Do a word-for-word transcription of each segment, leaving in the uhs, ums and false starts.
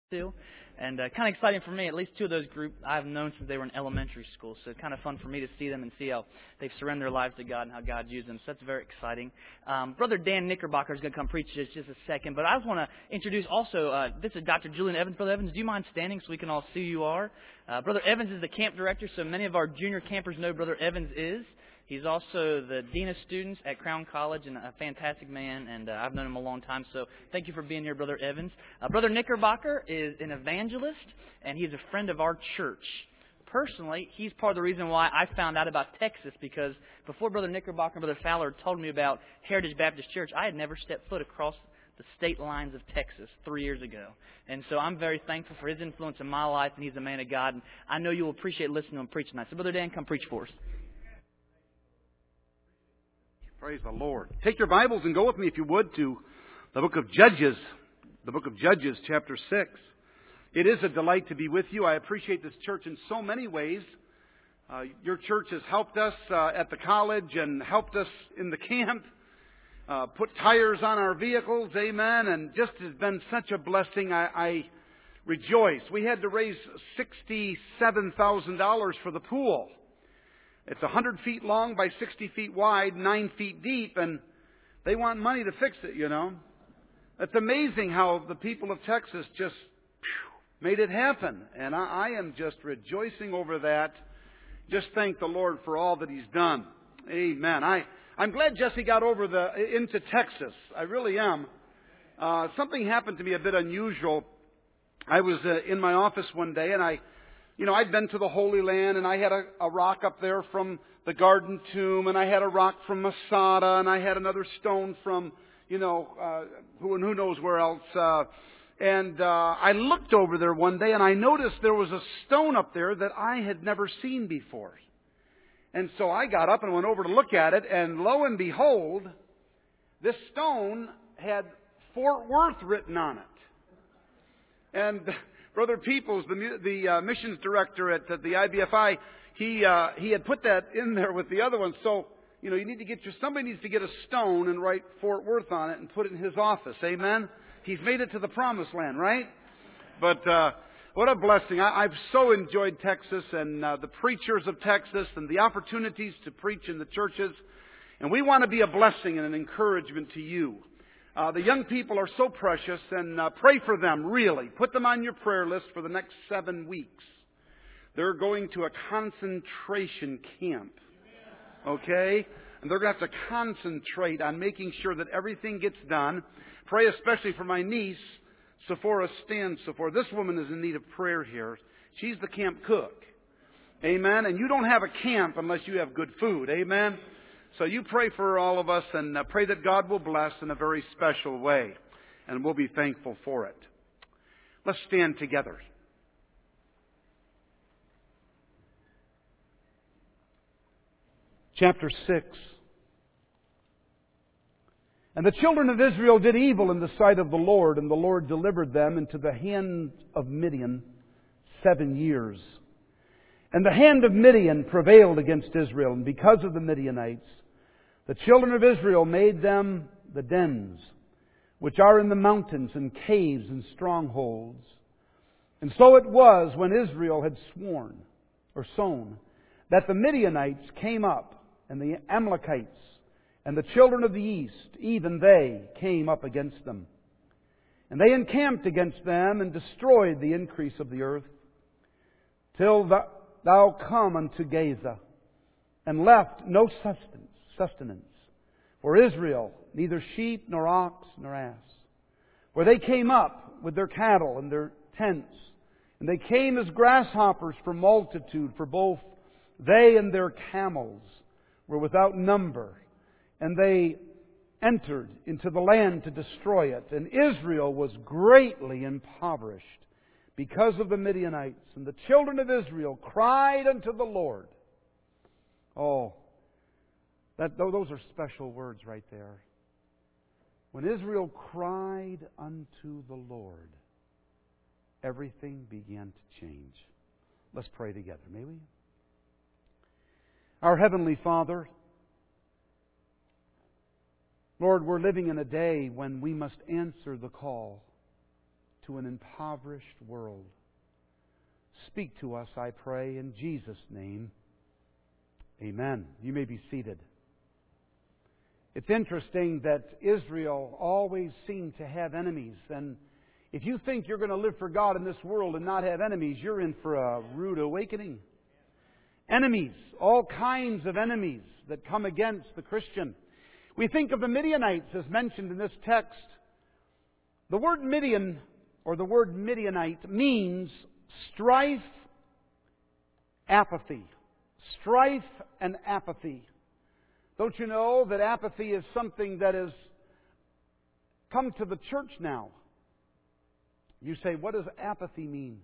too. And uh, kind of exciting for me, at least two of those groups I've known since they were in elementary school. So it's kind of fun for me to see them and see how they've surrendered their lives to God and how God used them. So that's very exciting. Um, Brother Dan Knickerbocker is going to come preach just, just a second. But I just want to introduce also, uh, this is Doctor Julian Evans. Brother Evans, do you mind standing so we can all see who you are? Uh, Brother Evans is the camp director, so many of our junior campers know Brother Evans is. He's also the Dean of Students at Crown College and a fantastic man, and uh, I've known him a long time, so thank you for being here, Brother Evans. Uh, Brother Knickerbocker is an evangelist, and he's a friend of our church. Personally, he's part of the reason why I found out about Texas, because before Brother Knickerbocker and Brother Fowler told me about Heritage Baptist Church, I had never stepped foot across the state lines of Texas three years ago. And so I'm very thankful for his influence in my life, and he's a man of God, and I know you'll appreciate listening to him preach tonight. So, Brother Dan, come preach for us. Praise the Lord. Take your Bibles and go with me, if you would, to the book of Judges. The book of Judges, chapter six. It is a delight to be with you. I appreciate this church in so many ways. Uh, your church has helped us uh, at the college and helped us in the camp. Uh, put tires on our vehicles, amen, and just has been such a blessing. I, I rejoice. We had to raise sixty-seven thousand dollars for the pool. It's one hundred feet long by sixty feet wide, nine feet deep, and they want money to fix it, you know. It's amazing how the people of Texas just phew, made it happen. And I, I am just rejoicing over that. Just thank the Lord for all that He's done. Amen. I, I'm glad Jesse got over the into Texas. I really am. Uh, something happened to me a bit unusual. I was uh, in my office one day, and I... You know, I'd been to the Holy Land, and I had a, a rock up there from the Garden Tomb, and I had a rock from Masada, and I had another stone from, you know, uh, who and who knows where else. Uh, and uh, I looked over there one day, and I noticed there was a stone up there that I had never seen before. And so I got up and went over to look at it, and lo and behold, this stone had Fort Worth written on it. And Brother Peoples, the, the uh, missions director at, at the I B F I, he uh, he had put that in there with the other one. So, you know, you need to get your, somebody needs to get a stone and write Fort Worth on it and put it in his office. Amen? He's made it to the promised land, right? But uh, what a blessing. I, I've so enjoyed Texas and uh, the preachers of Texas and the opportunities to preach in the churches. And we want to be a blessing and an encouragement to you. Uh, the young people are so precious, and uh, pray for them, really. Put them on your prayer list for the next seven weeks. They're going to a concentration camp. Okay? And they're going to have to concentrate on making sure that everything gets done. Pray especially for my niece, Sephora Stansephora. This woman is in need of prayer here. She's the camp cook. Amen? And you don't have a camp unless you have good food. Amen? So you pray for all of us and uh, pray that God will bless in a very special way. And we'll be thankful for it. Let's stand together. Chapter six. And the children of Israel did evil in the sight of the Lord, and the Lord delivered them into the hand of Midian seven years. And the hand of Midian prevailed against Israel, and because of the Midianites, the children of Israel made them the dens, which are in the mountains, and caves, and strongholds. And so it was, when Israel had sworn, or sown, that the Midianites came up, and the Amalekites, and the children of the east, even they came up against them. And they encamped against them, and destroyed the increase of the earth, till thou, thou come unto Gaza, and left no sustenance. sustenance for Israel, neither sheep nor ox nor ass. For they came up with their cattle and their tents, and they came as grasshoppers for multitude, for both they and their camels were without number. And they entered into the land to destroy it. And Israel was greatly impoverished because of the Midianites. And the children of Israel cried unto the Lord. Oh, That, those are special words right there. When Israel cried unto the Lord, everything began to change. Let's pray together, may we? Our Heavenly Father, Lord, we're living in a day when we must answer the call to an impoverished world. Speak to us, I pray, in Jesus' name. Amen. You may be seated. It's interesting that Israel always seemed to have enemies. And if you think you're going to live for God in this world and not have enemies, you're in for a rude awakening. Enemies, all kinds of enemies that come against the Christian. We think of the Midianites as mentioned in this text. The word Midian, or the word Midianite, means strife, apathy. Strife and apathy. Don't you know that apathy is something that has come to the church now? You say, what does apathy mean?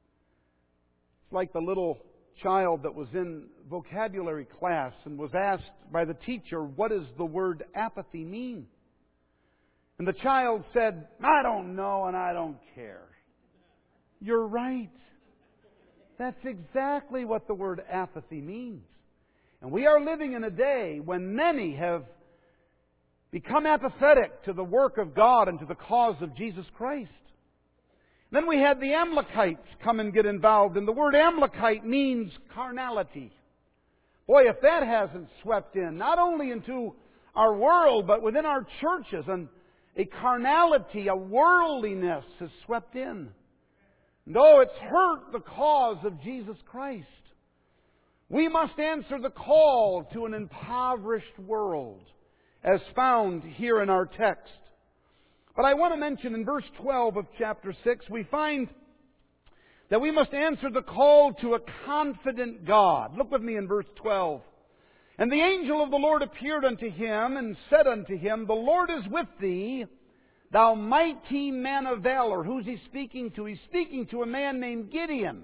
It's like the little child that was in vocabulary class and was asked by the teacher, what does the word apathy mean? And the child said, I don't know and I don't care. You're right. That's exactly what the word apathy means. And we are living in a day when many have become apathetic to the work of God and to the cause of Jesus Christ. Then we had the Amalekites come and get involved. And the word Amalekite means carnality. Boy, if that hasn't swept in, not only into our world, but within our churches, and a carnality, a worldliness has swept in. No, it's hurt the cause of Jesus Christ. We must answer the call to an impoverished world, as found here in our text. But I want to mention in verse twelve of chapter six, we find that we must answer the call to a confident God. Look with me in verse twelve. And the angel of the Lord appeared unto him and said unto him, The Lord is with thee, thou mighty man of valor. Who's he speaking to? He's speaking to a man named Gideon.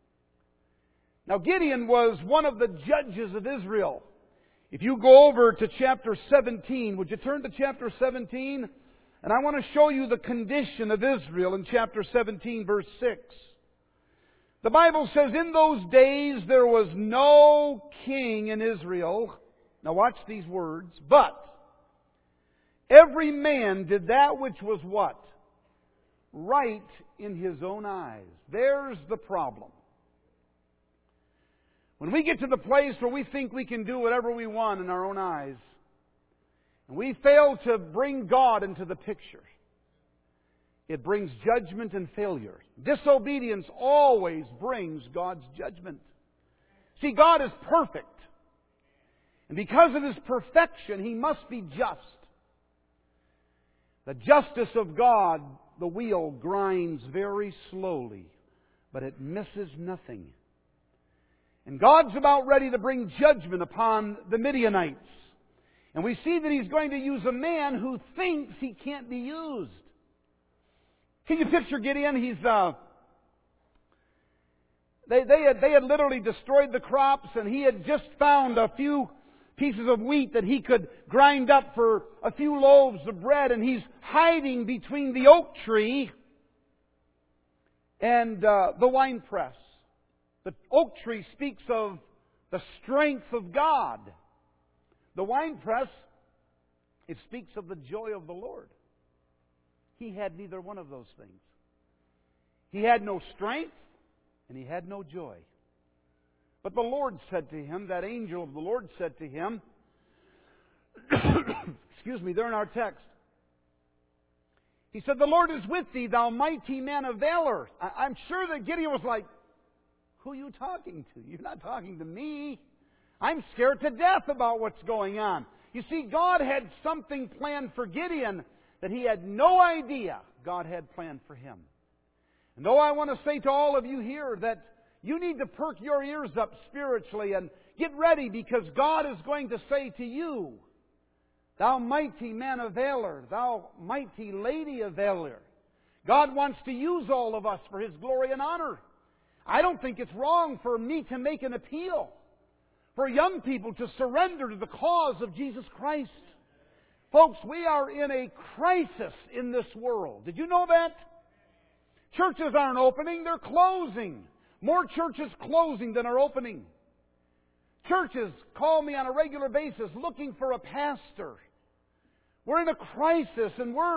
Now Gideon was one of the judges of Israel. If you go over to chapter seventeen, would you turn to chapter seventeen? And I want to show you the condition of Israel in chapter seventeen, verse six. The Bible says, In those days there was no king in Israel. Now watch these words. But every man did that which was what? Right in his own eyes. There's the problem. When we get to the place where we think we can do whatever we want in our own eyes, and we fail to bring God into the picture, it brings judgment and failure. Disobedience always brings God's judgment. See, God is perfect. And because of His perfection, He must be just. The justice of God, the wheel grinds very slowly, but it misses nothing. And God's about ready to bring judgment upon the Midianites. And we see that He's going to use a man who thinks he can't be used. Can you picture Gideon? He's uh, they they had they had literally destroyed the crops, and he had just found a few pieces of wheat that he could grind up for a few loaves of bread, and he's hiding between the oak tree and uh, the winepress. The oak tree speaks of the strength of God. The winepress, it speaks of the joy of the Lord. He had neither one of those things. He had no strength and he had no joy. But the Lord said to him, that angel of the Lord said to him, excuse me, they're in our text. He said, The Lord is with thee, thou mighty man of valor. I, I'm sure that Gideon was like, who are you talking to? You're not talking to me. I'm scared to death about what's going on. You see, God had something planned for Gideon that he had no idea God had planned for him. And though I want to say to all of you here that you need to perk your ears up spiritually and get ready, because God is going to say to you, Thou mighty man of valor, thou mighty lady of valor. God wants to use all of us for His glory and honor. I don't think it's wrong for me to make an appeal for young people to surrender to the cause of Jesus Christ. Folks, we are in a crisis in this world. Did you know that? Churches aren't opening, they're closing. More churches closing than are opening. Churches call me on a regular basis looking for a pastor. We're in a crisis, and we're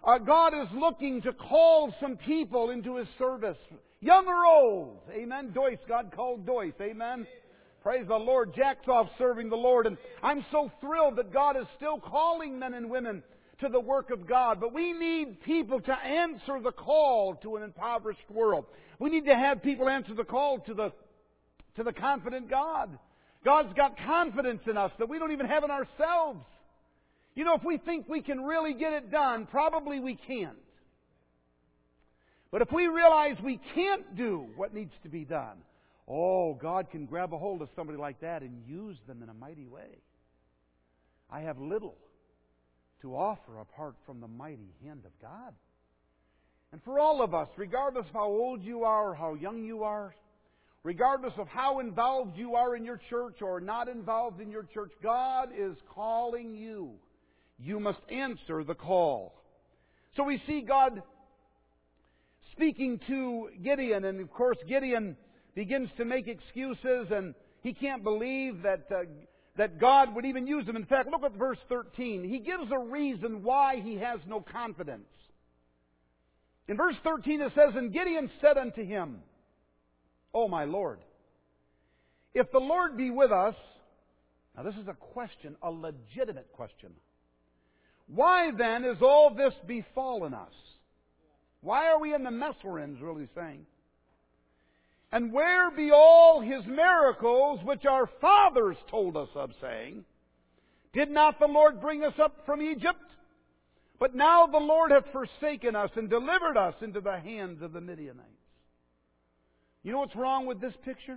Uh, God is looking to call some people into His service, young or old. Amen. Doyce, God called Doyce. Amen. Praise the Lord. Jack's off serving the Lord. And I'm so thrilled that God is still calling men and women to the work of God. But we need people to answer the call to an impoverished world. We need to have people answer the call to the, to the confident God. God's got confidence in us that we don't even have in ourselves. You know, if we think we can really get it done, probably we can't. But if we realize we can't do what needs to be done, oh, God can grab a hold of somebody like that and use them in a mighty way. I have little to offer apart from the mighty hand of God. And for all of us, regardless of how old you are or how young you are, regardless of how involved you are in your church or not involved in your church, God is calling you. You must answer the call. So we see God speaking to Gideon, and of course Gideon begins to make excuses, and he can't believe that uh, that God would even use him. In fact, look at verse thirteen. He gives a reason why he has no confidence. In verse thirteen it says, "And Gideon said unto him, O my Lord, if the Lord be with us," now this is a question, a legitimate question, "why then is all this befallen us?" Why are we in the mess we're in, is really saying. "And where be all His miracles which our fathers told us of, saying, Did not the Lord bring us up from Egypt? But now the Lord hath forsaken us and delivered us into the hands of the Midianites." You know what's wrong with this picture?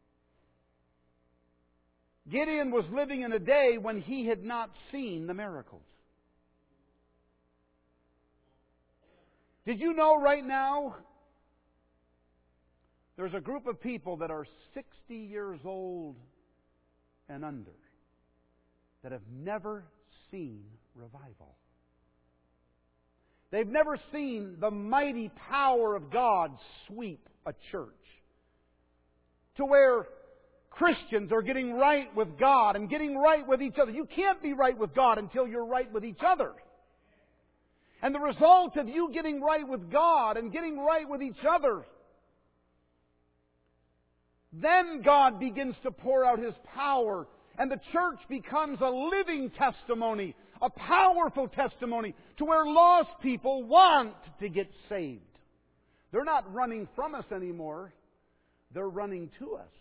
Gideon was living in a day when he had not seen the miracles. Did you know right now there's a group of people that are sixty years old and under that have never seen revival? They've never seen the mighty power of God sweep a church to where Christians are getting right with God and getting right with each other. You can't be right with God until you're right with each other. And the result of you getting right with God and getting right with each other, then God begins to pour out His power, and the church becomes a living testimony, a powerful testimony, to where lost people want to get saved. They're not running from us anymore. They're running to us.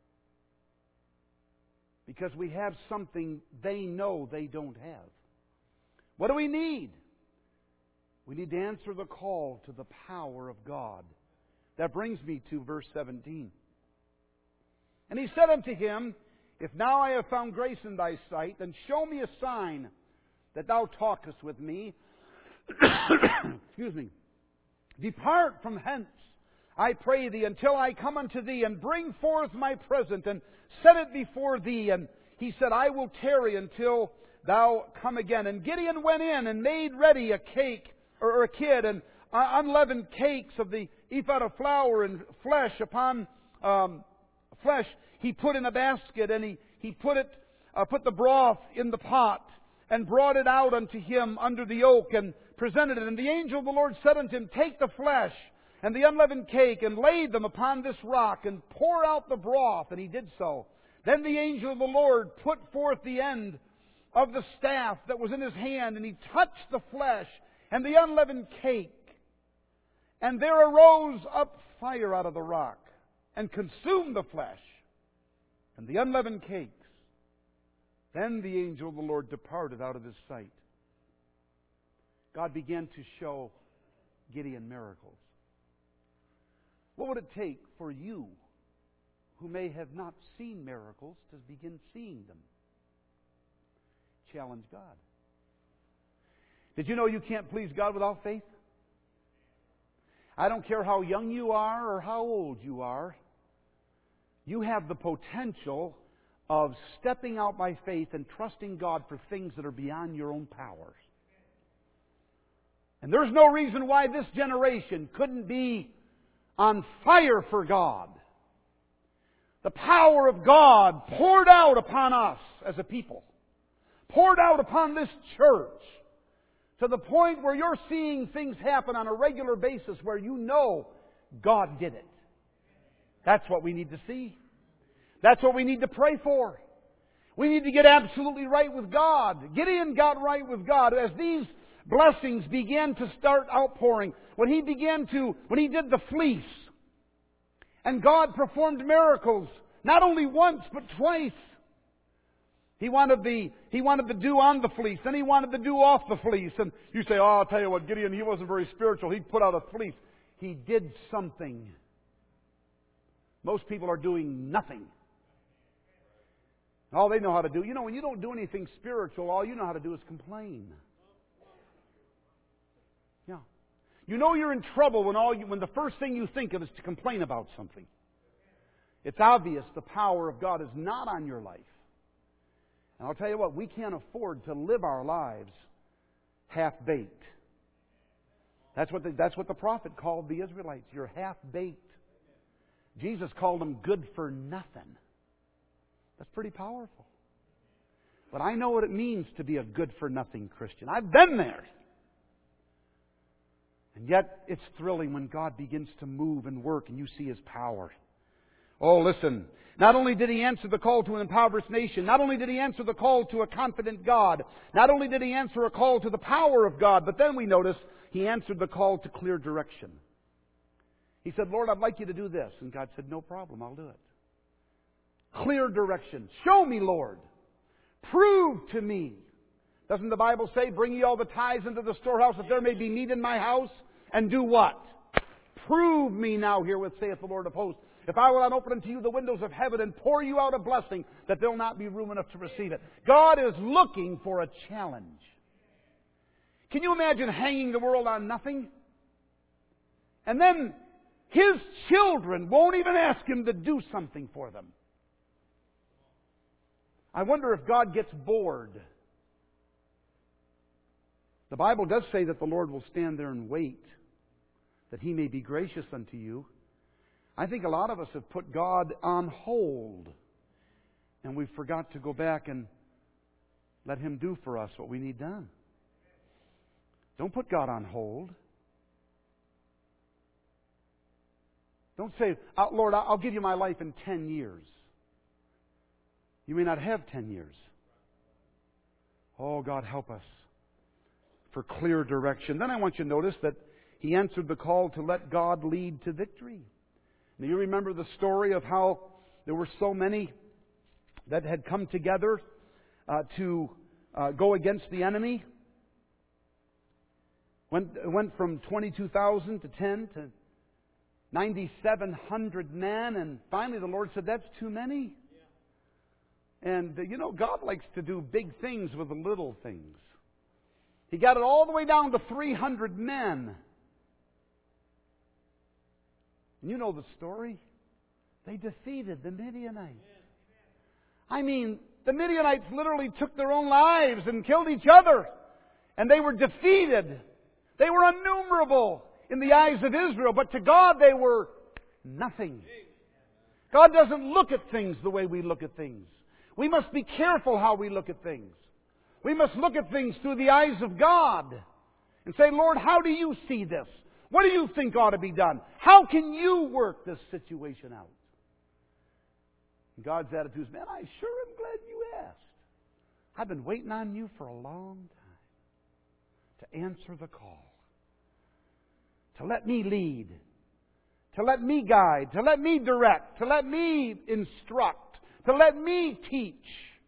Because we have something they know they don't have. What do we need? We need to answer the call to the power of God. That brings me to verse seventeen. "And he said unto him, If now I have found grace in thy sight, then show me a sign that thou talkest with me. Excuse me. Depart from hence, I pray thee, until I come unto thee, and bring forth my present, and set it before thee. And he said, I will tarry until thou come again. And Gideon went in and made ready a cake, or a kid, and unleavened cakes of the ephah of flour and flesh upon um, flesh. He put in a basket, and he, he put it, uh, put the broth in the pot, and brought it out unto him under the oak, and presented it. And the angel of the Lord said unto him, Take the flesh and the unleavened cake, and lay them upon this rock, and pour out the broth. And he did so. Then the angel of the Lord put forth the end of the staff that was in his hand, and he touched the flesh and the unleavened cake. And there arose up fire out of the rock, and consumed the flesh and the unleavened cakes. Then the angel of the Lord departed out of his sight. God began to show Gideon miracles. What would it take for you, who may have not seen miracles, to begin seeing them? Challenge God. Did you know you can't please God without faith? I don't care how young you are or how old you are. You have the potential of stepping out by faith and trusting God for things that are beyond your own powers. And there's no reason why this generation couldn't be on fire for God. The power of God poured out upon us as a people, poured out upon this church, To the point where you're seeing things happen on a regular basis where you know God did it. That's what we need to see. That's what we need to pray for. We need to get absolutely right with God. Gideon got right with God. As these blessings began to start outpouring, when he began to, when he did the fleece, and God performed miracles, not only once, but twice. He wanted the, he wanted the dew on the fleece, then he wanted the dew off the fleece. And you say, oh, I'll tell you what, Gideon, he wasn't very spiritual. He put out a fleece. He did something. Most people are doing nothing. All they know how to do, you know, when you don't do anything spiritual, all you know how to do is complain. Yeah. You know you're in trouble when all you, when the first thing you think of is to complain about something. It's obvious the power of God is not on your life. And I'll tell you what, we can't afford to live our lives half-baked. That's what the, that's what the prophet called the Israelites. You're half-baked. Jesus called them good for nothing. That's pretty powerful. But I know what it means to be a good-for-nothing Christian. I've been there. And yet, it's thrilling when God begins to move and work and you see His power. Oh, listen. Not only did He answer the call to an impoverished nation, not only did He answer the call to a confident God, not only did He answer a call to the power of God, but then we notice He answered the call to clear direction. He said, Lord, I'd like you to do this. And God said, no problem, I'll do it. Clear direction. Show me, Lord. Prove to me. Doesn't the Bible say, bring ye all the tithes into the storehouse that there may be meat in my house? And do what? Prove me now herewith, saith the Lord of hosts. If I will not open unto you the windows of heaven and pour you out a blessing, that there will not be room enough to receive it. God is looking for a challenge. Can you imagine hanging the world on nothing? And then His children won't even ask Him to do something for them. I wonder if God gets bored. The Bible does say that the Lord will stand there and wait, that He may be gracious unto you. I think a lot of us have put God on hold, and we forgot to go back and let Him do for us what we need done. Don't put God on hold. Don't say, Lord, I'll give you my life in ten years. You may not have ten years. Oh, God, help us for clear direction. Then I want you to notice that He answered the call to let God lead to victory. Now, you remember the story of how there were so many that had come together uh, to uh, go against the enemy. Went, went from twenty-two thousand to ten to ninety-seven hundred men, and finally the Lord said, that's too many. And, uh, you know, God likes to do big things with the little things. He got it all the way down to three hundred men. And you know the story. They defeated the Midianites. I mean, the Midianites literally took their own lives and killed each other. And they were defeated. They were innumerable in the eyes of Israel. But to God they were nothing. God doesn't look at things the way we look at things. We must be careful how we look at things. We must look at things through the eyes of God and say, Lord, how do you see this? What do you think ought to be done? How can you work this situation out? And God's attitude is, man, I sure am glad you asked. I've been waiting on you for a long time to answer the call, to let me lead, to let me guide, to let me direct, to let me instruct, to let me teach.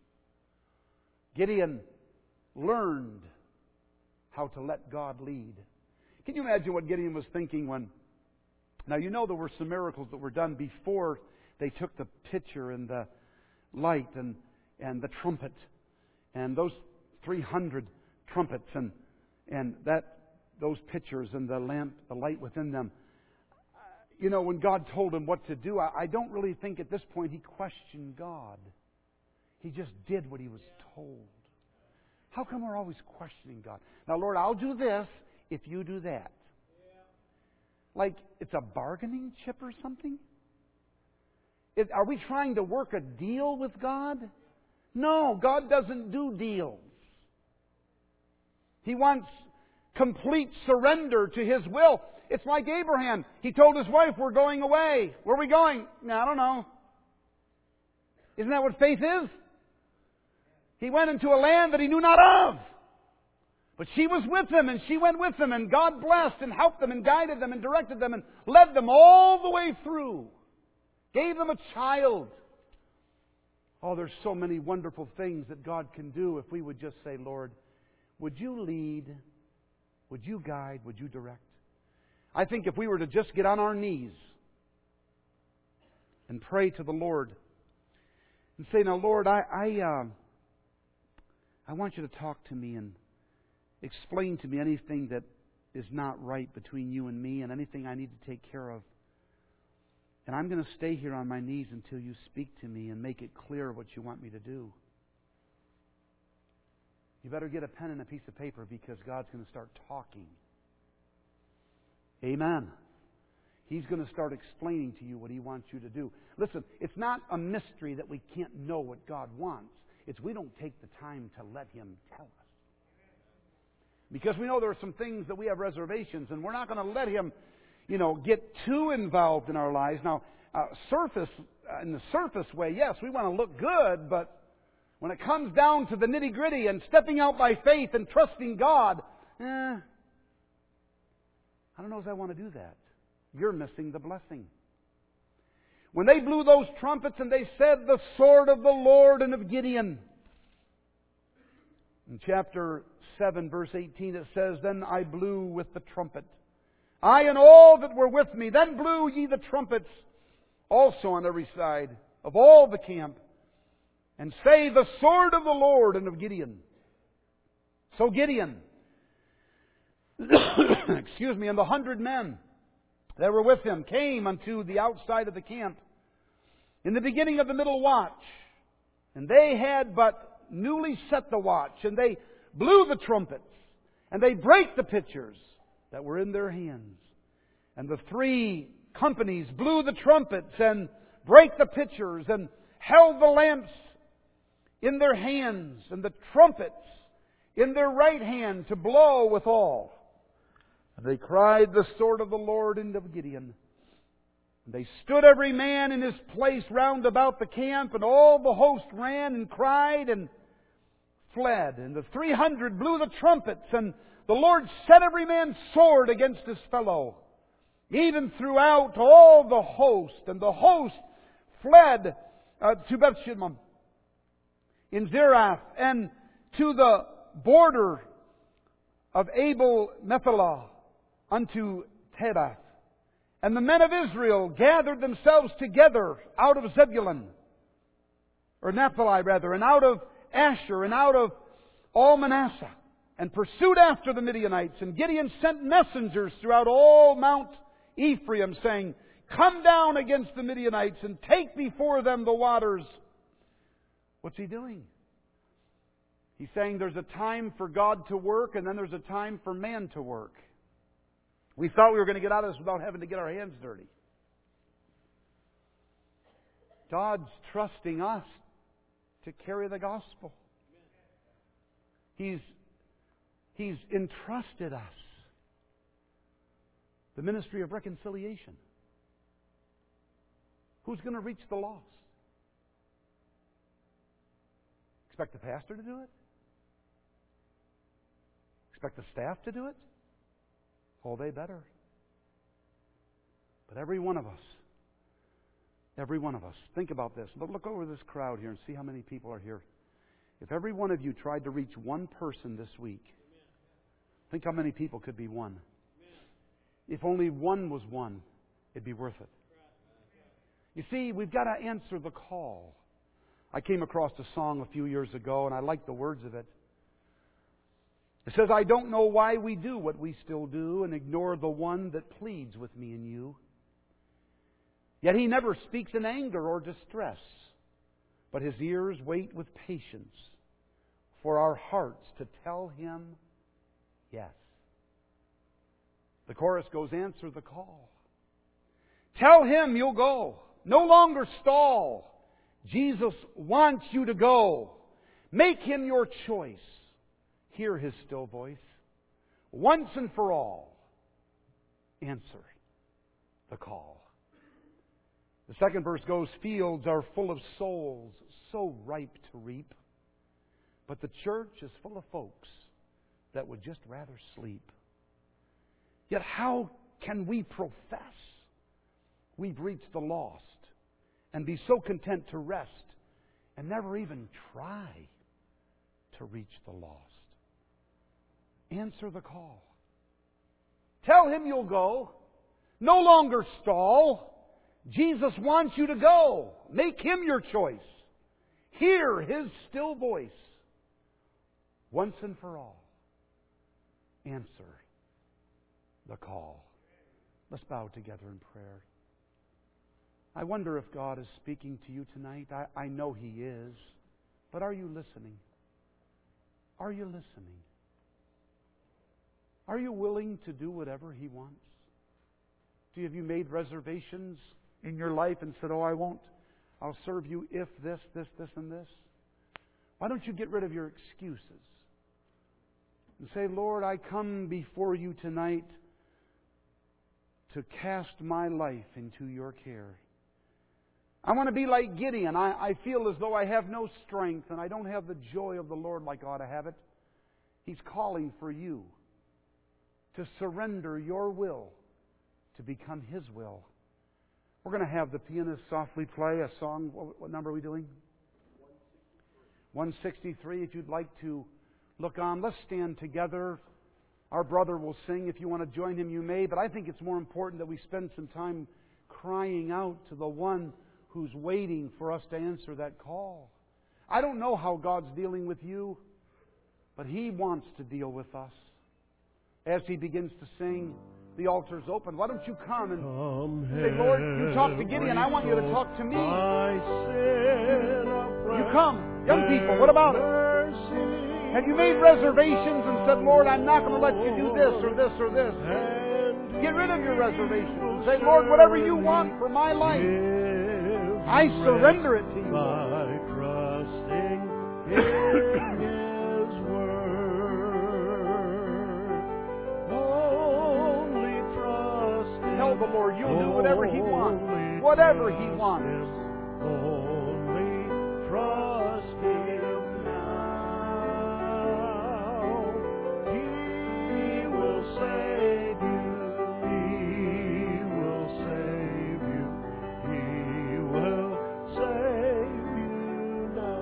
Gideon learned how to let God lead. Can you imagine what Gideon was thinking when... Now, you know there were some miracles that were done before they took the pitcher and the light and, and the trumpet. And those three hundred trumpets and, and that those pitchers and the lamp, the light within them. You know, when God told him what to do, I, I don't really think at this point he questioned God. He just did what he was told. How come we're always questioning God? Now, Lord, I'll do this if you do that. Like it's a bargaining chip or something? It, are we trying to work a deal with God? No, God doesn't do deals. He wants complete surrender to His will. It's like Abraham. He told his wife, we're going away. Where are we going? No, I don't know. Isn't that what faith is? He went into a land that he knew not of. But she was with him, and she went with him, and God blessed and helped them and guided them and directed them and led them all the way through. Gave them a child. Oh, there's so many wonderful things that God can do if we would just say, Lord, would You lead? Would You guide? Would You direct? I think if we were to just get on our knees and pray to the Lord and say, now, Lord, I I, uh, I want You to talk to me and explain to me anything that is not right between You and me and anything I need to take care of. And I'm going to stay here on my knees until You speak to me and make it clear what You want me to do. You better get a pen and a piece of paper because God's going to start talking. Amen. He's going to start explaining to you what He wants you to do. Listen, it's not a mystery that we can't know what God wants. It's we don't take the time to let Him tell us. Because we know there are some things that we have reservations, and we're not going to let Him, you know, get too involved in our lives. Now, uh, surface, uh, in the surface way, yes, we want to look good, but when it comes down to the nitty-gritty and stepping out by faith and trusting God, eh, I don't know if I want to do that. You're missing the blessing. When they blew those trumpets and they said, the sword of the Lord and of Gideon. In chapter seven, verse eighteen, it says, then I blew with the trumpet. I and all that were with me. Then blew ye the trumpets also on every side of all the camp. And say, the sword of the Lord and of Gideon. So Gideon, excuse me, and the hundred men that were with him came unto the outside of the camp in the beginning of the middle watch. And they had but newly set the watch, and they blew the trumpets, and they brake the pitchers that were in their hands. And the three companies blew the trumpets, and brake the pitchers, and held the lamps in their hands, and the trumpets in their right hand to blow withal. And they cried, the sword of the Lord and of Gideon. And they stood every man in his place round about the camp, and all the host ran and cried and fled. And the three hundred blew the trumpets, and the Lord set every man's sword against his fellow, even throughout all the host. And the host fled uh, to Bethshemesh in Zerath, and to the border of Abel Meholah unto Tedath. And the men of Israel gathered themselves together out of Zebulun, or Naphtali rather, and out of Asher, and out of all Manasseh, and pursued after the Midianites. And Gideon sent messengers throughout all Mount Ephraim, saying, come down against the Midianites, and take before them the waters. What's he doing? He's saying there's a time for God to work, and then there's a time for man to work. We thought we were going to get out of this without having to get our hands dirty. God's trusting us to carry the gospel. He's, He's entrusted us the ministry of reconciliation. Who's going to reach the lost? Expect the pastor to do it? Expect the staff to do it? Oh, they better. But every one of us, every one of us, think about this. Look, look over this crowd here and see how many people are here. If every one of you tried to reach one person this week, think how many people could be one. If only one was one, it'd be worth it. You see, we've got to answer the call. I came across a song a few years ago, and I like the words of it. It says, I don't know why we do what we still do and ignore the one that pleads with me and you. Yet He never speaks in anger or distress, but His ears wait with patience for our hearts to tell Him yes. The chorus goes, answer the call. Tell Him you'll go. No longer stall. Jesus wants you to go. Make Him your choice. Hear His still voice. Once and for all, answer the call. The second verse goes, fields are full of souls, so ripe to reap. But the church is full of folks that would just rather sleep. Yet how can we profess we've reached the lost and be so content to rest and never even try to reach the lost? Answer the call. Tell Him you'll go. No longer stall. Jesus wants you to go. Make Him your choice. Hear His still voice. Once and for all, answer the call. Let's bow together in prayer. I wonder if God is speaking to you tonight. I, I know He is. But are you listening? Are you listening? Are you willing to do whatever He wants? Do you, have you made reservations in your life and said, oh, I won't. I'll serve you if this, this, this, and this? Why don't you get rid of your excuses and say, Lord, I come before you tonight to cast my life into your care. I want to be like Gideon. I, I feel as though I have no strength and I don't have the joy of the Lord like I ought to have it. He's calling for you to surrender your will to become His will. We're going to have the pianist softly play a song. What, what number are we doing? one sixty-three. If you'd like to look on, let's stand together. Our brother will sing. If you want to join him, you may. But I think it's more important that we spend some time crying out to the one who's waiting for us to answer that call. I don't know how God's dealing with you, but He wants to deal with us. As he begins to sing, the altar's open. Why don't you come and come say, Lord, you talk to Gideon. I want you to talk to me. You come. Young people, what about it? Have you made reservations and said, Lord, I'm not going to let you do this or this or this? Get rid of your reservations and say, Lord, whatever you want for my life, I surrender it to you, Lord. Tell the Lord you'll do whatever He wants. Whatever He wants.